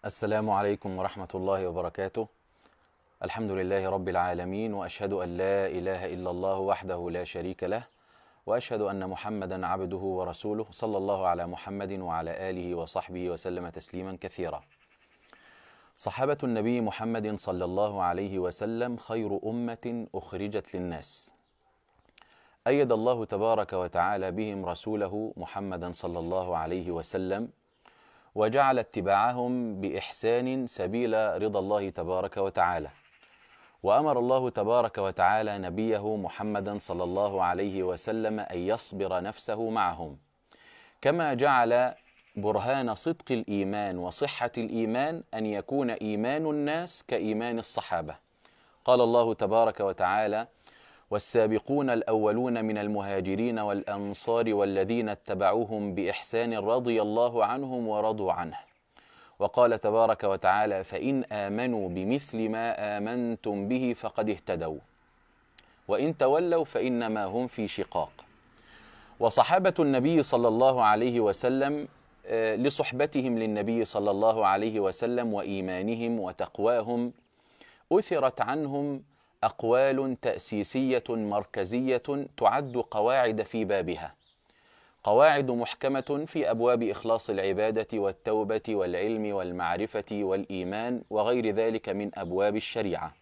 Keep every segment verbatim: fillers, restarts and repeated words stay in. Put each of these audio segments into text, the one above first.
السلام عليكم ورحمة الله وبركاته. الحمد لله رب العالمين، وأشهد أن لا إله إلا الله وحده لا شريك له، وأشهد أن محمدا عبده ورسوله، صلى الله على محمد وعلى آله وصحبه وسلم تسليما كثيرا. صحابة النبي محمد صلى الله عليه وسلم خير أمة أخرجت للناس، أيد الله تبارك وتعالى بهم رسوله محمدا صلى الله عليه وسلم، وجعل اتباعهم بإحسان سبيل رضا الله تبارك وتعالى. وأمر الله تبارك وتعالى نبيه محمدا صلى الله عليه وسلم أن يصبر نفسه معهم، كما جعل برهان صدق الإيمان وصحة الإيمان أن يكون إيمان الناس كإيمان الصحابة. قال الله تبارك وتعالى: والسابقون الأولون من المهاجرين والأنصار والذين اتبعوهم بإحسان رضي الله عنهم ورضوا عنه. وقال تبارك وتعالى: فإن آمنوا بمثل ما آمنتم به فقد اهتدوا وإن تولوا فإنما هم في شقاق. وصحابة النبي صلى الله عليه وسلم لصحبتهم للنبي صلى الله عليه وسلم وإيمانهم وتقواهم أثرت عنهم أقوال تأسيسية مركزية تعد قواعد في بابها، قواعد محكمة في أبواب إخلاص العبادة والتوبة والعلم والمعرفة والإيمان وغير ذلك من أبواب الشريعة.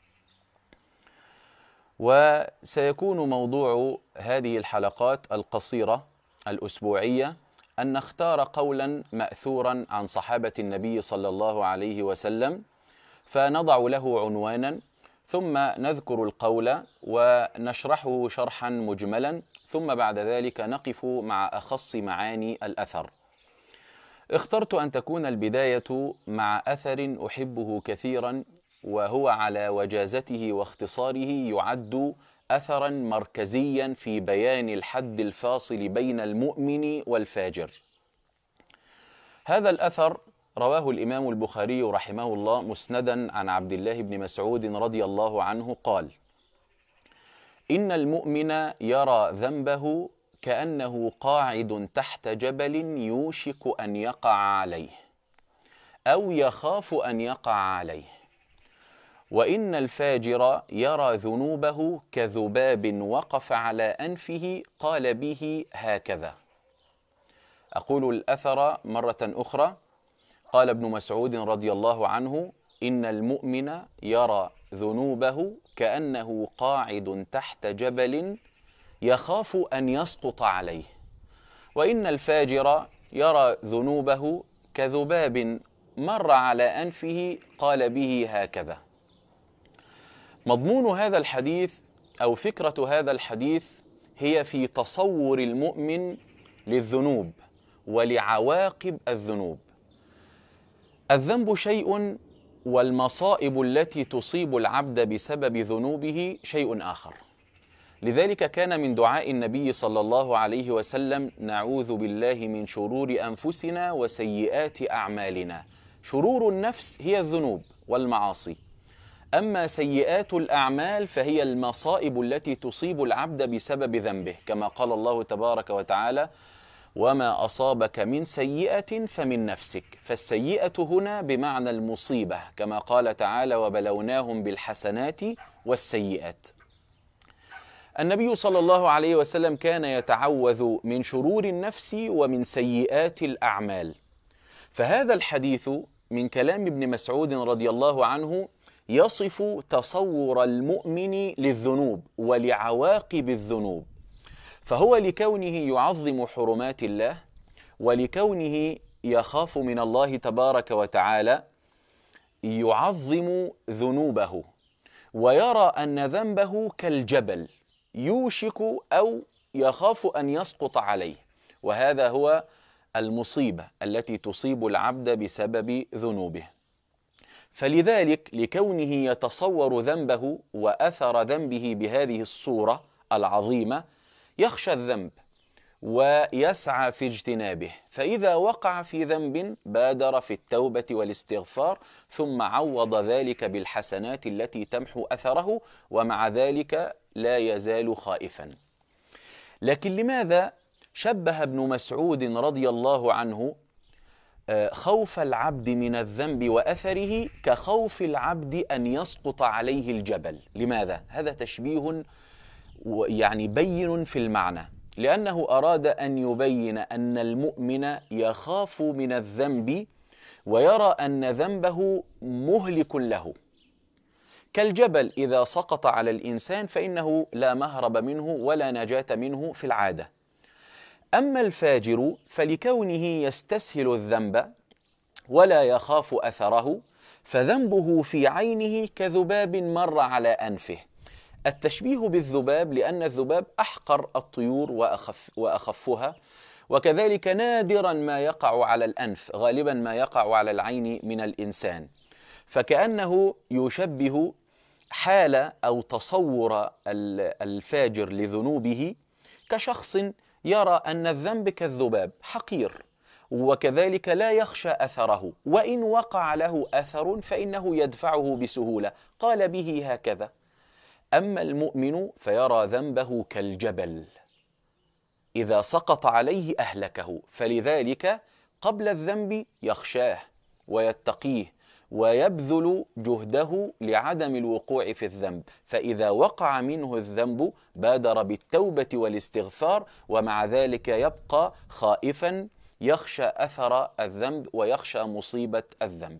وسيكون موضوع هذه الحلقات القصيرة الأسبوعية أن نختار قولا مأثورا عن صحابة النبي صلى الله عليه وسلم، فنضع له عنوانا، ثم نذكر القول ونشرحه شرحا مجملا، ثم بعد ذلك نقف مع أخص معاني الأثر. اخترت أن تكون البداية مع أثر أحبه كثيرا، وهو على وجازته واختصاره يعد أثرا مركزيا في بيان الحد الفاصل بين المؤمن والفاجر. هذا الأثر رواه الإمام البخاري رحمه الله مسندا عن عبد الله بن مسعود رضي الله عنه قال: إن المؤمن يرى ذنبه كأنه قاعد تحت جبل يوشك أن يقع عليه أو يخاف أن يقع عليه، وإن الفاجر يرى ذنوبه كذباب وقف على أنفه قال به هكذا. أقول الأثر مرة أخرى. قال ابن مسعود رضي الله عنه: إن المؤمن يرى ذنوبه كأنه قاعد تحت جبل يخاف أن يسقط عليه، وإن الفاجر يرى ذنوبه كذباب مر على أنفه قال به هكذا. مضمون هذا الحديث أو فكرة هذا الحديث هي في تصور المؤمن للذنوب ولعواقب الذنوب. الذنب شيء، والمصائب التي تصيب العبد بسبب ذنوبه شيء آخر. لذلك كان من دعاء النبي صلى الله عليه وسلم: نعوذ بالله من شرور أنفسنا وسيئات أعمالنا. شرور النفس هي الذنوب والمعاصي، أما سيئات الأعمال فهي المصائب التي تصيب العبد بسبب ذنبه، كما قال الله تبارك وتعالى: وما أصابك من سيئة فمن نفسك. فالسيئة هنا بمعنى المصيبة، كما قال تعالى: وبلوناهم بالحسنات والسيئات. النبي صلى الله عليه وسلم كان يتعوذ من شرور النفس ومن سيئات الأعمال. فهذا الحديث من كلام ابن مسعود رضي الله عنه يصف تصور المؤمن للذنوب ولعواقب الذنوب، فهو لكونه يعظم حرمات الله ولكونه يخاف من الله تبارك وتعالى يعظم ذنوبه، ويرى أن ذنبه كالجبل يوشك أو يخاف أن يسقط عليه، وهذا هو المصيبة التي تصيب العبد بسبب ذنوبه. فلذلك لكونه يتصور ذنبه وأثر ذنبه بهذه الصورة العظيمة يخشى الذنب ويسعى في اجتنابه، فإذا وقع في ذنب بادر في التوبة والاستغفار، ثم عوض ذلك بالحسنات التي تمحو أثره، ومع ذلك لا يزال خائفا. لكن لماذا شبه ابن مسعود رضي الله عنه خوف العبد من الذنب وأثره كخوف العبد أن يسقط عليه الجبل. لماذا؟ هذا تشبيه يعني بين في المعنى، لأنه أراد أن يبين أن المؤمن يخاف من الذنب ويرى أن ذنبه مهلك له، كالجبل إذا سقط على الإنسان فإنه لا مهرب منه ولا نجاة منه في العادة. أما الفاجر فلكونه يستسهل الذنب ولا يخاف أثره، فذنبه في عينه كذباب مر على أنفه. التشبيه بالذباب لأن الذباب أحقر الطيور وأخف وأخفها، وكذلك نادرا ما يقع على الأنف، غالبا ما يقع على العين من الإنسان، فكأنه يشبه حال أو تصور الفاجر لذنوبه كشخص يرى أن الذنب كالذباب حقير، وكذلك لا يخشى أثره، وإن وقع له أثر فإنه يدفعه بسهولة، قال به هكذا. أما المؤمن فيرى ذنبه كالجبل إذا سقط عليه أهلكه، فلذلك قبل الذنب يخشاه ويتقيه ويبذل جهده لعدم الوقوع في الذنب، فإذا وقع منه الذنب بادر بالتوبة والاستغفار، ومع ذلك يبقى خائفا يخشى أثر الذنب ويخشى مصيبة الذنب.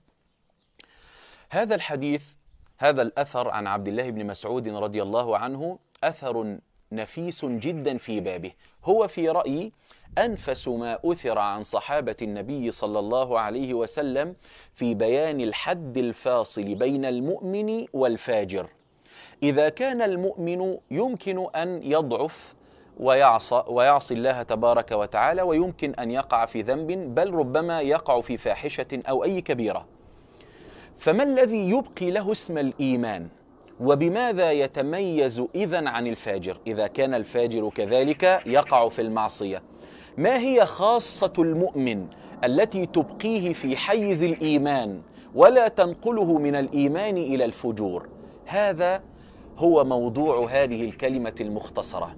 هذا الحديث، هذا الأثر عن عبد الله بن مسعود رضي الله عنه أثر نفيس جدا في بابه، هو في رأيي أنفس ما أثر عن صحابة النبي صلى الله عليه وسلم في بيان الحد الفاصل بين المؤمن والفاجر. إذا كان المؤمن يمكن أن يضعف ويعصى, ويعصي الله تبارك وتعالى، ويمكن أن يقع في ذنب، بل ربما يقع في فاحشة أو أي كبيرة، فما الذي يبقي له اسم الإيمان؟ وبماذا يتميز إذن عن الفاجر؟ إذا كان الفاجر كذلك يقع في المعصية، ما هي خاصة المؤمن التي تبقيه في حيز الإيمان ولا تنقله من الإيمان إلى الفجور؟ هذا هو موضوع هذه الكلمة المختصرة.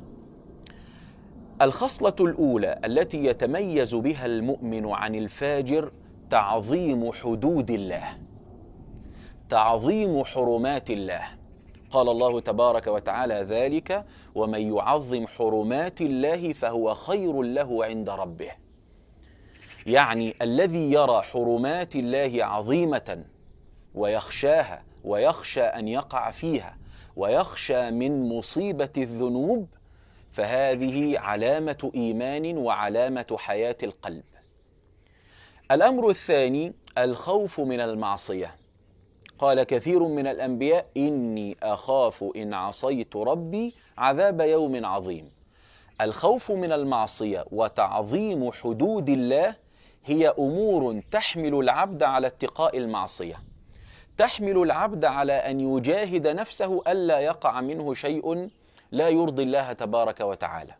الخصلة الأولى التي يتميز بها المؤمن عن الفاجر تعظيم حدود الله، تعظيم حرمات الله. قال الله تبارك وتعالى ذلك: ومن يعظم حرمات الله فهو خير له عند ربه. يعني الذي يرى حرمات الله عظيمة ويخشاها ويخشى أن يقع فيها ويخشى من مصيبة الذنوب، فهذه علامة إيمان وعلامة حياة القلب. الأمر الثاني الخوف من المعصية. قال كثير من الأنبياء: إني أخاف إن عصيت ربي عذاب يوم عظيم. الخوف من المعصية وتعظيم حدود الله هي أمور تحمل العبد على اتقاء المعصية، تحمل العبد على أن يجاهد نفسه ألا يقع منه شيء لا يرضي الله تبارك وتعالى.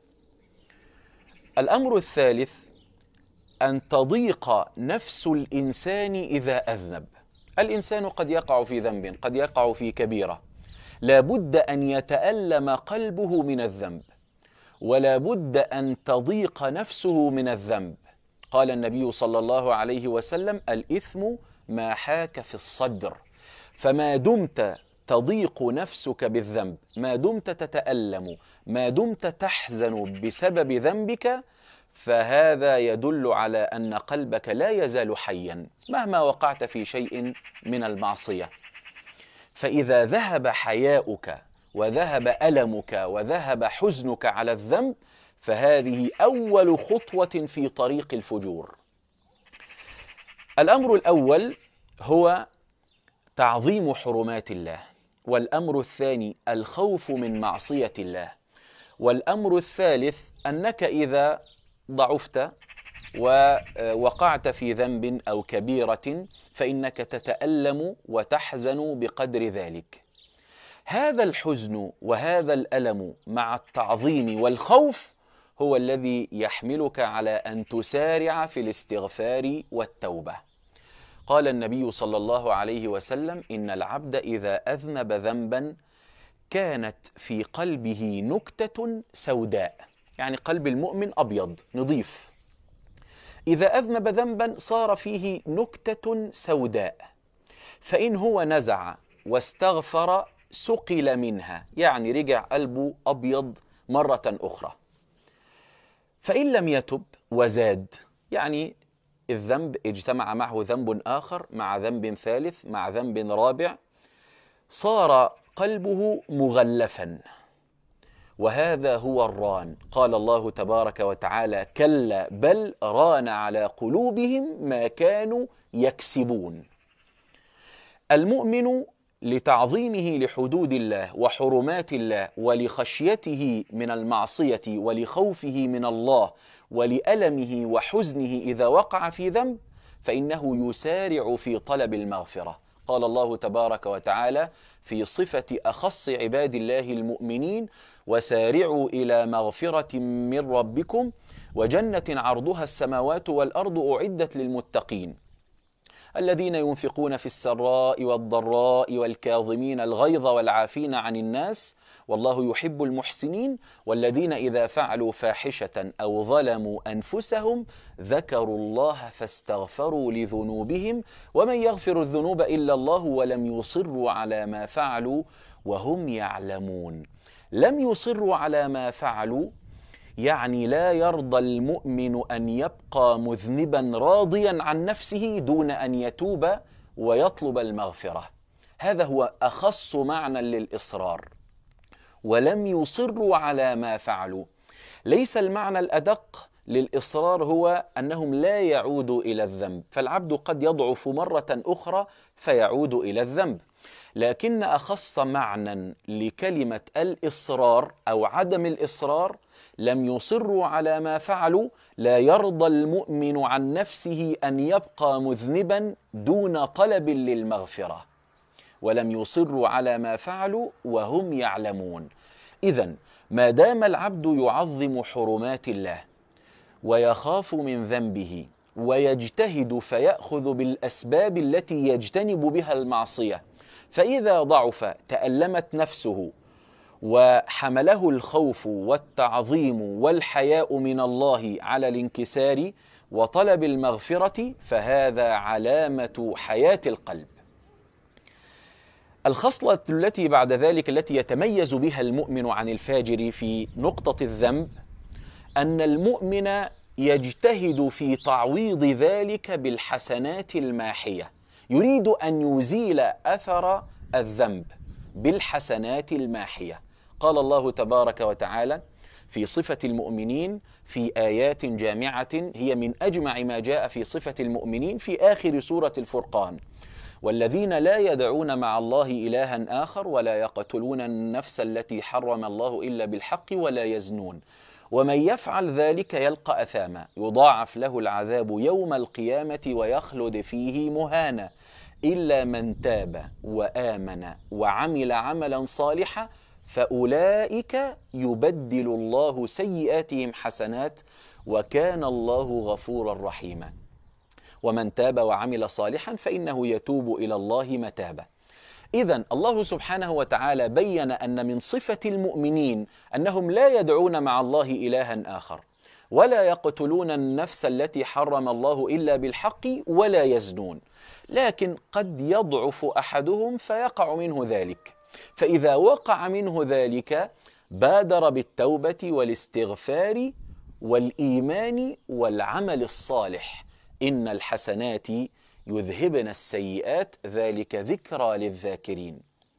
الأمر الثالث أن تضيق نفس الإنسان إذا أذنب. الإنسان قد يقع في ذنب، قد يقع في كبيرة، لا بد أن يتألم قلبه من الذنب، ولا بد أن تضيق نفسه من الذنب. قال النبي صلى الله عليه وسلم: الإثم ما حاك في الصدر. فما دمت تضيق نفسك بالذنب، ما دمت تتألم، ما دمت تحزن بسبب ذنبك، فهذا يدل على أن قلبك لا يزال حيا مهما وقعت في شيء من المعصية. فإذا ذهب حياؤك وذهب ألمك وذهب حزنك على الذنب، فهذه أول خطوة في طريق الفجور. الأمر الأول هو تعظيم حرمات الله، والأمر الثاني الخوف من معصية الله، والأمر الثالث أنك إذا ضعفت ووقعت في ذنب أو كبيرة فإنك تتألم وتحزن بقدر ذلك. هذا الحزن وهذا الألم مع التعظيم والخوف هو الذي يحملك على أن تسارع في الاستغفار والتوبة. قال النبي صلى الله عليه وسلم: إن العبد إذا أذنب ذنبا كانت في قلبه نكتة سوداء، يعني قلب المؤمن أبيض نظيف، إذا أذنب ذنبا صار فيه نكتة سوداء، فإن هو نزع واستغفر سقل منها، يعني رجع قلبه أبيض مرة أخرى. فإن لم يتب وزاد، يعني الذنب اجتمع معه ذنب آخر مع ذنب ثالث مع ذنب رابع، صار قلبه مغلفا، وهذا هو الران. قال الله تبارك وتعالى: كلا بل ران على قلوبهم ما كانوا يكسبون. المؤمن لتعظيمه لحدود الله وحرمات الله ولخشيته من المعصية ولخوفه من الله ولألمه وحزنه إذا وقع في ذنب، فإنه يسارع في طلب المغفرة. قال الله تبارك وتعالى في صفة أخص عباد الله المؤمنين: وسارعوا إلى مغفرة من ربكم وجنة عرضها السماوات والأرض أعدت للمتقين الذين ينفقون في السراء والضراء والكاظمين الغيظ والعافين عن الناس والله يحب المحسنين والذين إذا فعلوا فاحشة أو ظلموا أنفسهم ذكروا الله فاستغفروا لذنوبهم ومن يغفر الذنوب إلا الله ولم يصروا على ما فعلوا وهم يعلمون. لم يصروا على ما فعلوا يعني لا يرضى المؤمن أن يبقى مذنبا راضيا عن نفسه دون أن يتوب ويطلب المغفرة. هذا هو أخص معنى للإصرار. ولم يصروا على ما فعلوا، ليس المعنى الأدق للإصرار هو أنهم لا يعودوا إلى الذنب، فالعبد قد يضعف مرة أخرى فيعود إلى الذنب، لكن أخص معنى لكلمة الإصرار أو عدم الإصرار: لم يصروا على ما فعلوا، لا يرضى المؤمن عن نفسه أن يبقى مذنبا دون طلب للمغفرة. ولم يصروا على ما فعلوا وهم يعلمون. إذن ما دام العبد يعظم حرمات الله ويخاف من ذنبه ويجتهد فيأخذ بالأسباب التي يجتنب بها المعصية، فإذا ضعف تألمت نفسه وحمله الخوف والتعظيم والحياء من الله على الانكسار وطلب المغفرة، فهذا علامة حياة القلب. الخصلة التي بعد ذلك التي يتميز بها المؤمن عن الفاجر في نقطة الذنب أن المؤمن يجتهد في تعويض ذلك بالحسنات الماحية، يريد أن يزيل أثر الذنب بالحسنات الماحية. قال الله تبارك وتعالى في صفة المؤمنين في آيات جامعة هي من أجمع ما جاء في صفة المؤمنين في آخر سورة الفرقان: والذين لا يدعون مع الله إلها آخر ولا يقتلون النفس التي حرم الله إلا بالحق ولا يزنون ومن يفعل ذلك يلقى أثاما يضاعف له العذاب يوم القيامة ويخلد فيه مهانا إلا من تاب وآمن وعمل عملا صالحا فأولئك يبدل الله سيئاتهم حسنات وكان الله غفورا رحيما. ومن تاب وعمل صالحا فإنه يتوب إلى الله متابا. إذن الله سبحانه وتعالى بين أن من صفة المؤمنين أنهم لا يدعون مع الله إلها آخر ولا يقتلون النفس التي حرم الله إلا بالحق ولا يزنون، لكن قد يضعف أحدهم فيقع منه ذلك، فإذا وقع منه ذلك بادر بالتوبة والاستغفار والإيمان والعمل الصالح. إن الحسنات يذهبن السيئات ذلك ذكرى للذاكرين.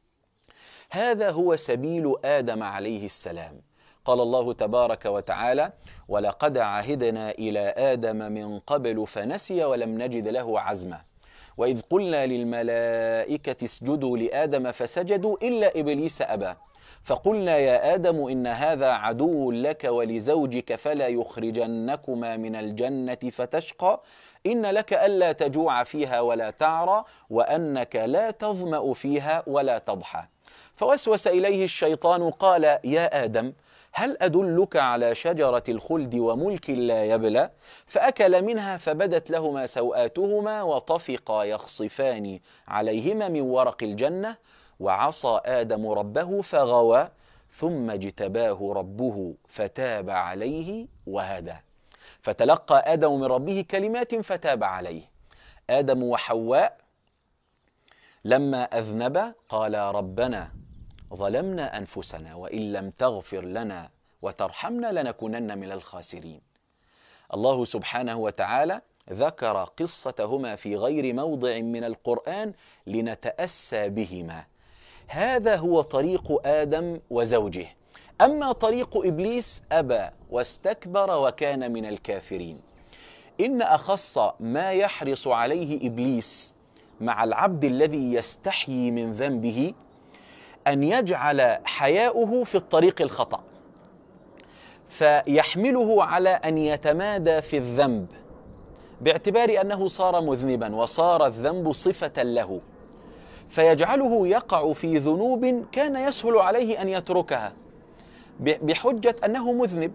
هذا هو سبيل آدم عليه السلام. قال الله تبارك وتعالى: ولقد عهدنا إلى آدم من قبل فنسي ولم نجد له عزما وإذ قلنا للملائكة اسجدوا لآدم فسجدوا إلا إبليس أبى فقلنا يا آدم إن هذا عدو لك ولزوجك فلا يخرجنكما من الجنة فتشقى إن لك ألا تجوع فيها ولا تعرى وأنك لا تظمأ فيها ولا تضحى. فوسوس إليه الشيطان قال يا آدم هل أدلك على شجرة الخلد وملك لا يبلى؟ فأكل منها فبدت لهما سوآتهما وطفقا يخصفان عليهما من ورق الجنة وعصى آدم ربه فغوى ثم اجتباه ربه فتاب عليه وهدى. فتلقى آدم من ربه كلمات فتاب عليه. آدم وحواء لما أذنبا قالا ربنا ظلمنا أنفسنا وإن لم تغفر لنا وترحمنا لنكونن من الخاسرين. الله سبحانه وتعالى ذكر قصتهما في غير موضع من القرآن لنتأسى بهما. هذا هو طريق آدم وزوجه. أما طريق إبليس أبى واستكبر وكان من الكافرين. إن أخص ما يحرص عليه إبليس مع العبد الذي يستحيي من ذنبه أن يجعل حياؤه في الطريق الخطأ، فيحمله على أن يتمادى في الذنب باعتبار أنه صار مذنبا وصار الذنب صفة له، فيجعله يقع في ذنوب كان يسهل عليه أن يتركها بحجة أنه مذنب.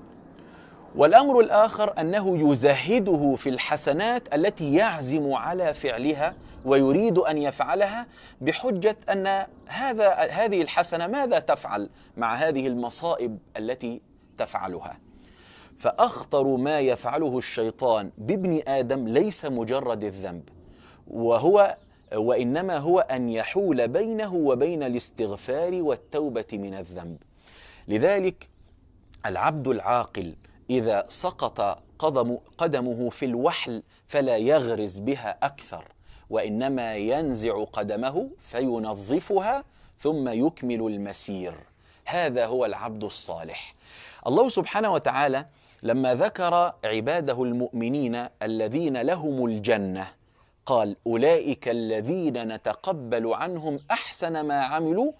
والأمر الآخر أنه يزهده في الحسنات التي يعزم على فعلها ويريد أن يفعلها بحجة أن هذا هذه الحسنة ماذا تفعل مع هذه المصائب التي تفعلها. فأخطر ما يفعله الشيطان بابن آدم ليس مجرد الذنب، وهو وإنما هو أن يحول بينه وبين الاستغفار والتوبة من الذنب. لذلك العبد العاقل إذا سقط قدم قدمه في الوحل فلا يغرز بها أكثر، وإنما ينزع قدمه فينظفها ثم يكمل المسير. هذا هو العبد الصالح. الله سبحانه وتعالى لما ذكر عباده المؤمنين الذين لهم الجنة قال أولئك الذين نتقبل عنهم أحسن ما عملوا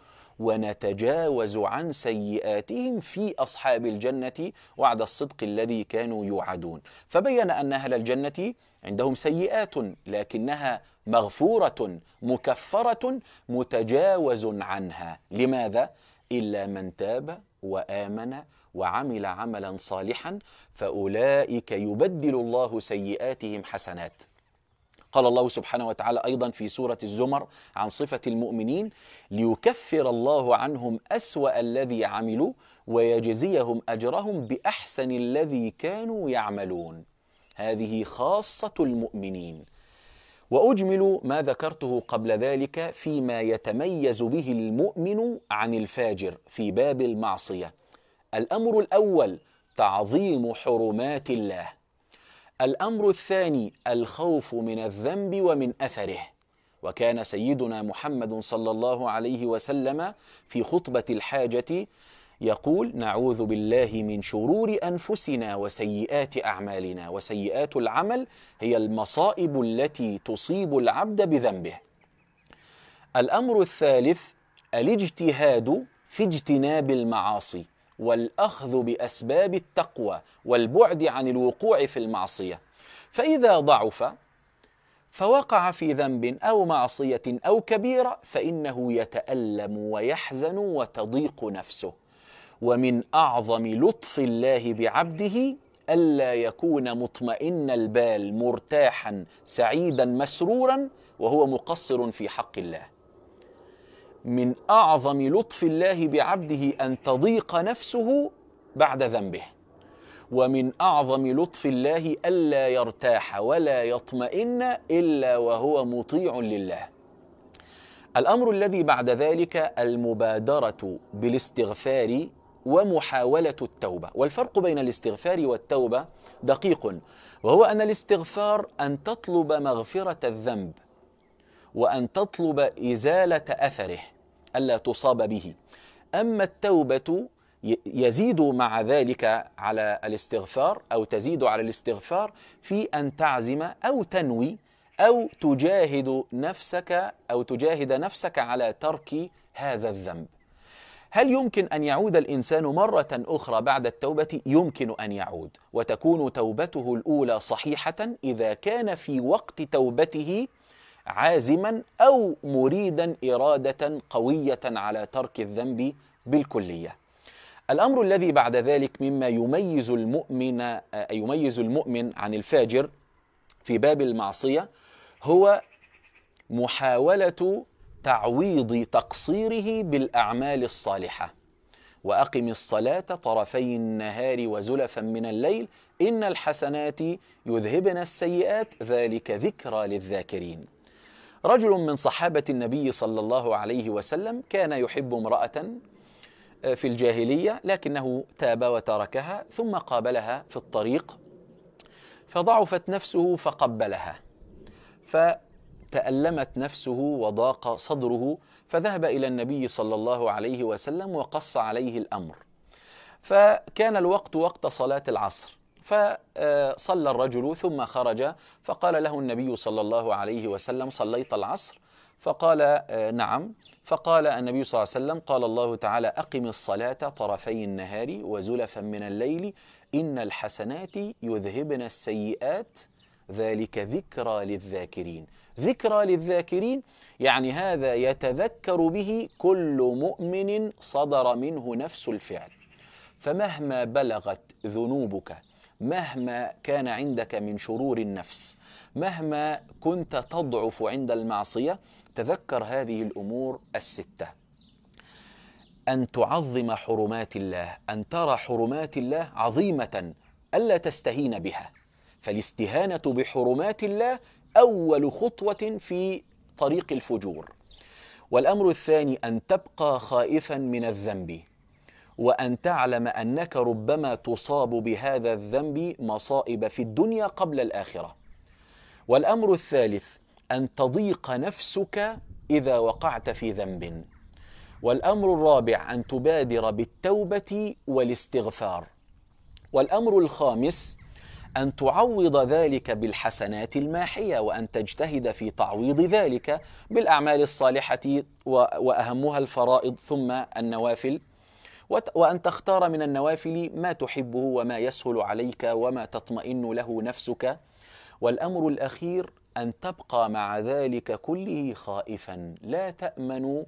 ونتجاوز عن سيئاتهم في أصحاب الجنة وعد الصدق الذي كانوا يوعدون. فبين أن أهل الجنة عندهم سيئات لكنها مغفورة مكفرة متجاوز عنها. لماذا؟ إلا من تاب وآمن وعمل عملا صالحا فأولئك يبدل الله سيئاتهم حسنات. قال الله سبحانه وتعالى أيضا في سورة الزمر عن صفة المؤمنين ليكفر الله عنهم أسوأ الذي عملوا ويجزيهم أجرهم بأحسن الذي كانوا يعملون. هذه خاصة المؤمنين. وأجمل ما ذكرته قبل ذلك فيما يتميز به المؤمن عن الفاجر في باب المعصية. الأمر الأول تعظيم حرمات الله. الأمر الثاني الخوف من الذنب ومن أثره. وكان سيدنا محمد صلى الله عليه وسلم في خطبة الحاجة يقول نعوذ بالله من شرور أنفسنا وسيئات أعمالنا. وسيئات العمل هي المصائب التي تصيب العبد بذنبه. الأمر الثالث الاجتهاد في اجتناب المعاصي والأخذ بأسباب التقوى والبعد عن الوقوع في المعصية. فإذا ضعف فوقع في ذنب أو معصية أو كبيرة فإنه يتألم ويحزن وتضيق نفسه. ومن أعظم لطف الله بعبده ألا يكون مطمئن البال مرتاحا سعيدا مسرورا وهو مقصر في حق الله. من أعظم لطف الله بعبده أن تضيق نفسه بعد ذنبه. ومن أعظم لطف الله ألا يرتاح ولا يطمئن إلا وهو مطيع لله. الأمر الذي بعد ذلك المبادرة بالاستغفار ومحاولة التوبة. والفرق بين الاستغفار والتوبة دقيق، وهو أن الاستغفار أن تطلب مغفرة الذنب وأن تطلب إزالة أثره ألا تصاب به. أما التوبة يزيد مع ذلك على الاستغفار أو تزيد على الاستغفار في أن تعزم أو تنوي أو تجاهد نفسك أو تجاهد نفسك على ترك هذا الذنب. هل يمكن أن يعود الإنسان مرة أخرى بعد التوبة؟ يمكن أن يعود، وتكون توبته الأولى صحيحة إذا كان في وقت توبته عازما أو مريدا إرادة قوية على ترك الذنب بالكلية. الأمر الذي بعد ذلك مما يميز المؤمن يميز المؤمن عن الفاجر في باب المعصية هو محاولة تعويض تقصيره بالأعمال الصالحة. وأقم الصلاة طرفي النهار وزلفا من الليل إن الحسنات يذهبن السيئات ذلك ذكرى للذاكرين. رجل من صحابة النبي صلى الله عليه وسلم كان يحب امرأة في الجاهلية، لكنه تاب وتركها، ثم قابلها في الطريق فضعفت نفسه فقبلها، فتألمت نفسه وضاق صدره، فذهب إلى النبي صلى الله عليه وسلم وقص عليه الأمر. فكان الوقت وقت صلاة العصر، فصلى الرجل ثم خرج، فقال له النبي صلى الله عليه وسلم: صليت العصر؟ فقال: نعم. فقال النبي صلى الله عليه وسلم: قال الله تعالى: أقم الصلاة طرفي النهار وزلفا من الليل إن الحسنات يذهبن السيئات ذلك ذكرى للذاكرين. ذكرى للذاكرين يعني هذا يتذكر به كل مؤمن صدر منه نفس الفعل. فمهما بلغت ذنوبك، مهما كان عندك من شرور النفس، مهما كنت تضعف عند المعصية، تذكر هذه الأمور الستة: أن تعظم حرمات الله، أن ترى حرمات الله عظيمة ألا تستهين بها، فالاستهانة بحرمات الله أول خطوة في طريق الفجور. والأمر الثاني أن تبقى خائفا من الذنب، وأن تعلم أنك ربما تصاب بهذا الذنب مصائب في الدنيا قبل الآخرة. والأمر الثالث أن تضيق نفسك إذا وقعت في ذنب. والأمر الرابع أن تبادر بالتوبة والاستغفار. والأمر الخامس أن تعوض ذلك بالحسنات الماحية، وأن تجتهد في تعويض ذلك بالأعمال الصالحة وأهمها الفرائض ثم النوافل، وأن تختار من النوافل ما تحبه وما يسهل عليك وما تطمئن له نفسك. والأمر الأخير أن تبقى مع ذلك كله خائفا، لا تأمن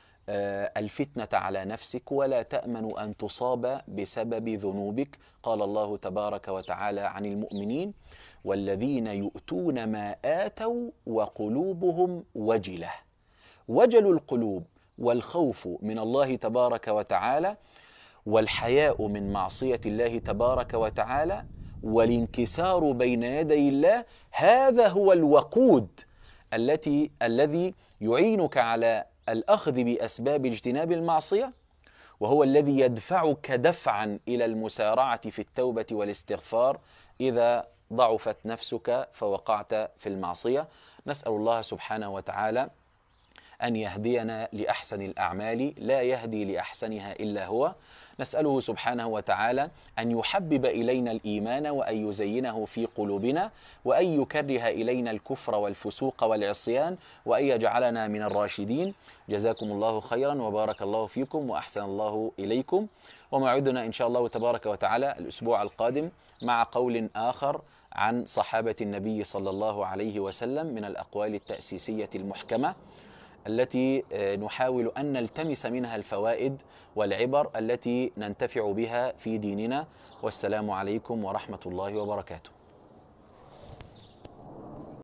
الفتنة على نفسك ولا تأمن أن تصاب بسبب ذنوبك. قال الله تبارك وتعالى عن المؤمنين: والذين يؤتون ما آتوا وقلوبهم وجلة. وجل القلوب والخوف من الله تبارك وتعالى والحياء من معصية الله تبارك وتعالى والانكسار بين يدي الله، هذا هو الوقود التي الذي يعينك على الأخذ بأسباب اجتناب المعصية، وهو الذي يدفعك دفعا إلى المسارعة في التوبة والاستغفار إذا ضعفت نفسك فوقعت في المعصية. نسأل الله سبحانه وتعالى أن يهدينا لأحسن الأعمال، لا يهدي لأحسنها إلا هو. نسأله سبحانه وتعالى أن يحبب إلينا الإيمان وأن يزينه في قلوبنا، وأن يكره إلينا الكفر والفسوق والعصيان، وأن يجعلنا من الراشدين. جزاكم الله خيرا وبارك الله فيكم وأحسن الله إليكم. وموعدنا إن شاء الله تبارك وتعالى الأسبوع القادم مع قول آخر عن صحابة النبي صلى الله عليه وسلم من الأقوال التأسيسية المحكمة التي نحاول أن نلتمس منها الفوائد والعبر التي ننتفع بها في ديننا. والسلام عليكم ورحمة الله وبركاته.